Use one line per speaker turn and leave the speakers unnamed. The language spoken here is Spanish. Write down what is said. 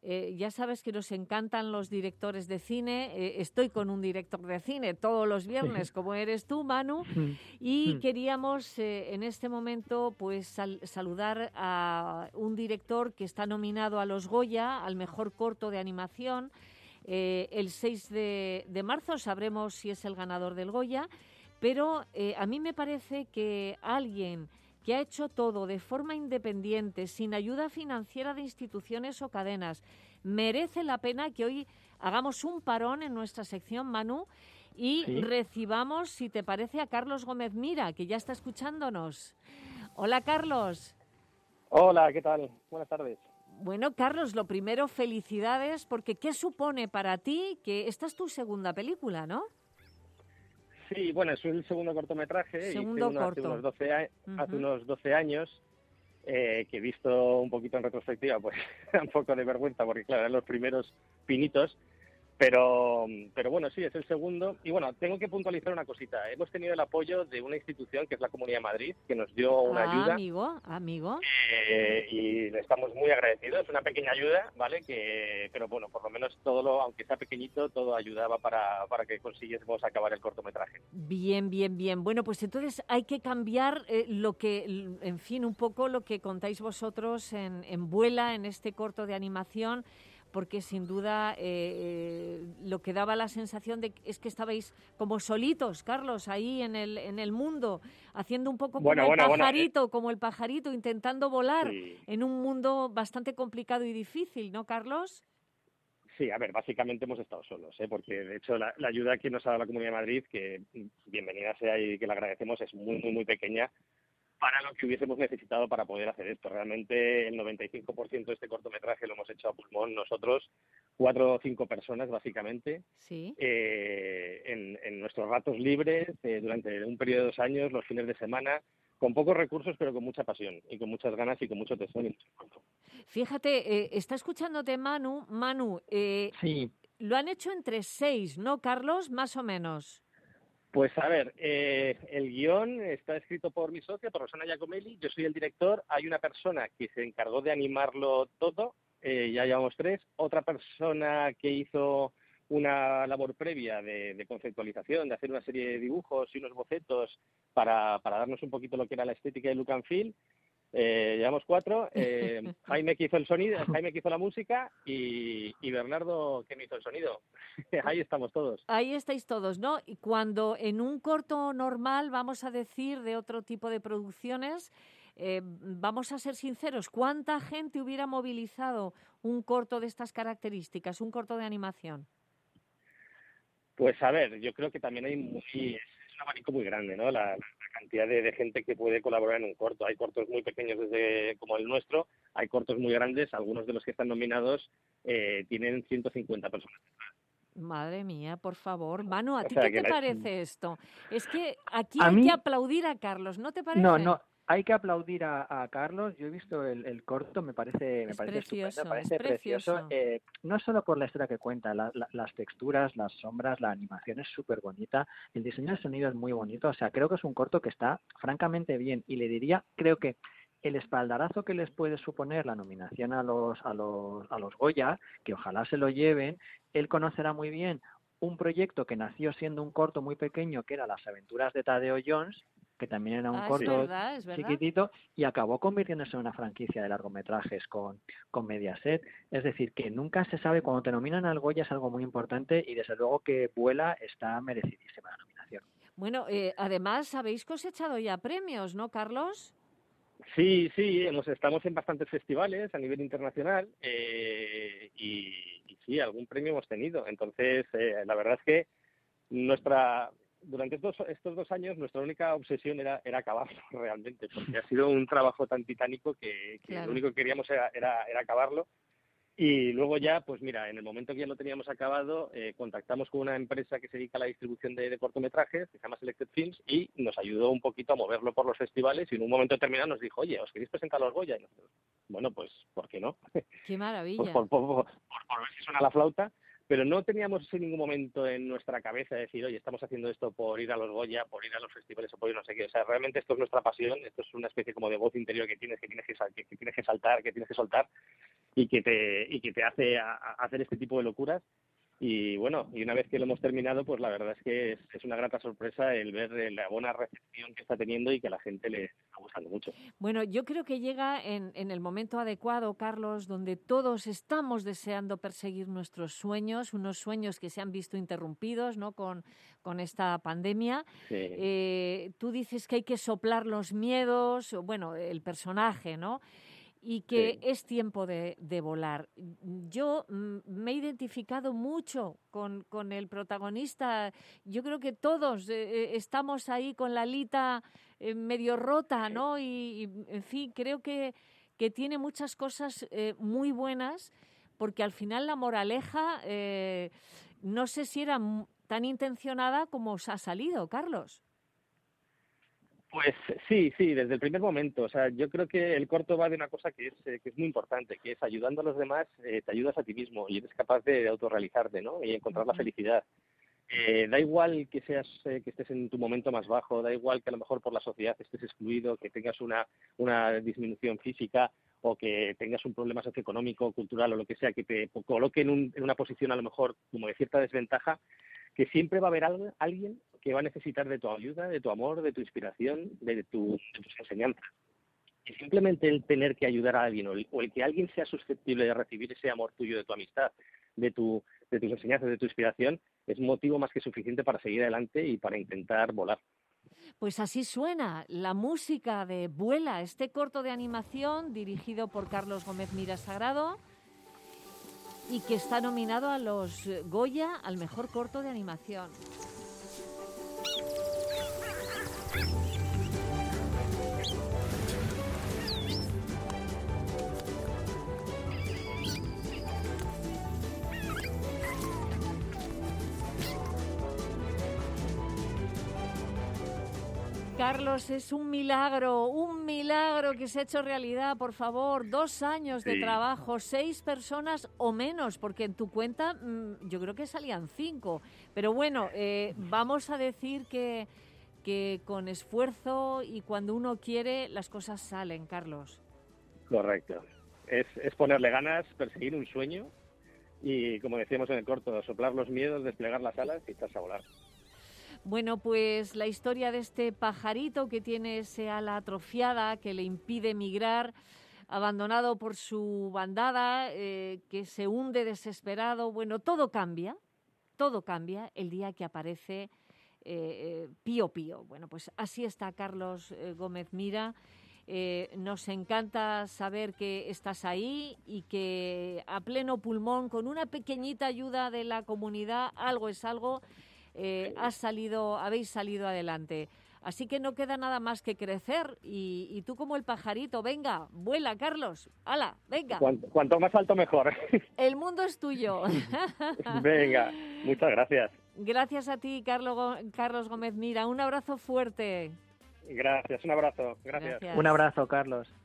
Ya sabes que nos encantan los directores de cine. Estoy con un director de cine todos los viernes, como eres tú, Manu, y queríamos en este momento pues saludar a un director que está nominado a los Goya, al mejor corto de animación. El 6 de marzo sabremos si es el ganador del Goya, pero a mí me parece que alguien que ha hecho todo de forma independiente, sin ayuda financiera de instituciones o cadenas, merece la pena que hoy hagamos un parón en nuestra sección, Manu, y recibamos, si te parece, a Carlos Gómez Mira, que ya está escuchándonos. Hola, Carlos.
Hola, ¿qué tal? Buenas tardes.
Bueno, Carlos, lo primero, felicidades, porque ¿qué supone para ti que esta es tu segunda película, no?
Sí, bueno, es el segundo cortometraje, hice
Segundo
uno hace
corto.
hace unos 12 años, que visto un poquito en retrospectiva, pues da un poco de vergüenza, porque claro, eran los primeros pinitos, pero bueno, sí, es el segundo. Y bueno, tengo que puntualizar una cosita. Hemos tenido el apoyo de una institución que es la Comunidad de Madrid, que nos dio una ayuda.
Amigo.
Y le estamos muy agradecidos. Es una pequeña ayuda, ¿vale? Pero bueno, por lo menos aunque sea pequeñito, todo ayudaba para que consiguiésemos acabar el cortometraje.
Bien. Bueno, pues entonces hay que cambiar en fin, un poco lo que contáis vosotros en Vuela, en este corto de animación, porque sin duda lo que daba la sensación es que estabais como solitos, Carlos, ahí en el mundo, haciendo un poco como el pajarito, intentando volar
Sí.
en un mundo bastante complicado y difícil, ¿no, Carlos?
Sí, a ver, básicamente hemos estado solos, porque de hecho la ayuda que nos ha dado la Comunidad de Madrid, que bienvenida sea y que le agradecemos, es muy pequeña para lo que hubiésemos necesitado para poder hacer esto. Realmente el 95% de este cortometraje lo hemos hecho a pulmón nosotros, 4 o 5 personas básicamente,
sí.
En nuestros ratos libres, durante un periodo de 2 años, los fines de semana, con pocos recursos pero con mucha pasión y con muchas ganas y con mucho tesón y mucho esfuerzo.
Fíjate, está escuchándote Manu. Manu,
Sí.
lo han hecho entre 6, ¿no, Carlos? Más o menos.
Pues a ver, el guión está escrito por mi socia, por Rosana Giacomelli, yo soy el director, hay una persona que se encargó de animarlo todo, ya llevamos 3, otra persona que hizo una labor previa de conceptualización, de hacer una serie de dibujos y unos bocetos para darnos un poquito lo que era la estética de Look and Feel. Llevamos 4, Jaime que hizo el sonido, Jaime que hizo la música y Bernardo que me hizo el sonido. Ahí estamos todos.
Ahí estáis todos, ¿no? Y cuando en un corto normal, vamos a decir, de otro tipo de producciones, vamos a ser sinceros, ¿cuánta gente hubiera movilizado un corto de estas características, un corto de animación?
Pues a ver, yo creo que también es un abanico muy grande, ¿no? La cantidad de gente que puede colaborar en un corto. Hay cortos muy pequeños como el nuestro, hay cortos muy grandes, algunos de los que están nominados tienen 150 personas.
Madre mía, por favor. Manu, ¿a
O
ti
sea
qué
que
te parece esto? Es que aquí
A
hay que
mí,
aplaudir a Carlos, ¿no te
no,
parece?
hay que aplaudir a Carlos. Yo he visto el corto, me parece
Es
estupendo, me
precioso, es
parece precioso.
precioso.
No solo por la historia que cuenta, las texturas, las sombras, la animación es súper bonita, el diseño del sonido es muy bonito. O sea, creo que es un corto que está francamente bien. Y le diría, creo que el espaldarazo que les puede suponer la nominación a los Goya, que ojalá se lo lleven, él conocerá muy bien un proyecto que nació siendo un corto muy pequeño, que era Las aventuras de Tadeo Jones, que también era un
Es
corto
verdad, es verdad.
chiquitito, y acabó convirtiéndose en una franquicia de largometrajes con Mediaset. Es decir, que nunca se sabe, cuando te nominan al Goya es algo muy importante, y desde luego que Vuela está merecidísima la nominación.
Bueno, además habéis cosechado ya premios, ¿no, Carlos?
Sí, estamos en bastantes festivales a nivel internacional y sí, algún premio hemos tenido. Entonces, la verdad es que durante estos 2 años nuestra única obsesión era acabarlo realmente, porque ha sido un trabajo tan titánico que lo
Claro.
único que queríamos era acabarlo. Y luego ya, pues mira, en el momento que ya lo teníamos acabado, contactamos con una empresa que se dedica a la distribución de cortometrajes, que se llama Selected Films, y nos ayudó un poquito a moverlo por los festivales, y en un momento determinado nos dijo, oye, ¿os queréis presentar a los Goya? Y nosotros, bueno, pues, ¿por qué no?
Qué
Pues
maravilla.
por ver si suena la flauta. pero no teníamos en ningún momento en nuestra cabeza decir, oye, estamos haciendo esto por ir a los Goya, por ir a los festivales o por ir no sé qué. O sea, realmente esto es nuestra pasión, esto es una especie como de voz interior que tienes que saltar, que tienes que soltar y que te hace hacer este tipo de locuras. Y bueno, y una vez que lo hemos terminado, pues la verdad es que es una grata sorpresa el ver la buena recepción que está teniendo y que a la gente le está gustando mucho.
Bueno, yo creo que llega en el momento adecuado, Carlos, donde todos estamos deseando perseguir nuestros sueños, unos sueños que se han visto interrumpidos, ¿no?, con esta pandemia.
Sí.
Tú dices que hay que soplar los miedos, bueno, el personaje, ¿no?, y que es tiempo de volar. Yo me he identificado mucho con el protagonista. Yo creo que todos estamos ahí con la alita medio rota, ¿no? Y, en fin, creo que tiene muchas cosas muy buenas, porque al final la moraleja no sé si era tan intencionada como os ha salido, Carlos.
Pues sí, desde el primer momento. O sea, yo creo que el corto va de una cosa que es muy importante, que es ayudando a los demás, te ayudas a ti mismo y eres capaz de autorrealizarte, ¿no? Y encontrar la felicidad. Da igual que que estés en tu momento más bajo, da igual que a lo mejor por la sociedad estés excluido, que tengas una disminución física o que tengas un problema socioeconómico, cultural o lo que sea, que te coloque en una posición a lo mejor como de cierta desventaja, que siempre va a haber alguien que va a necesitar de tu ayuda, de tu amor, de tu inspiración, de tus enseñanzas. Y simplemente el tener que ayudar a alguien o el que alguien sea susceptible de recibir ese amor tuyo, de tu amistad, de tus enseñanzas, de tu inspiración, es motivo más que suficiente para seguir adelante y para intentar volar.
Pues así suena la música de Vuela, este corto de animación dirigido por Carlos Gómez Mira Sagrado y que está nominado a los Goya al mejor corto de animación. Carlos, es un milagro que se ha hecho realidad, por favor. 2 años de trabajo, 6 personas o menos, porque en tu cuenta yo creo que salían 5. Pero bueno, vamos a decir que con esfuerzo y cuando uno quiere, las cosas salen, Carlos.
Correcto. Es ponerle ganas, perseguir un sueño y, como decíamos en el corto, soplar los miedos, desplegar las alas y echarse a volar.
Bueno, pues la historia de este pajarito que tiene ese ala atrofiada que le impide migrar, abandonado por su bandada, que se hunde desesperado. Bueno, todo cambia el día que aparece Pío Pío. Bueno, pues así está Carlos Gómez Mira. Nos encanta saber que estás ahí y que a pleno pulmón, con una pequeñita ayuda de la comunidad, algo es algo, habéis salido adelante. Así que no queda nada más que crecer y tú como el pajarito, venga, vuela, Carlos, ¡hala, venga!
Cuanto más alto mejor.
El mundo es tuyo.
Venga, muchas gracias.
Gracias a ti, Carlos Gómez Mira. Un abrazo fuerte.
Gracias, un abrazo. Gracias.
Un abrazo, Carlos.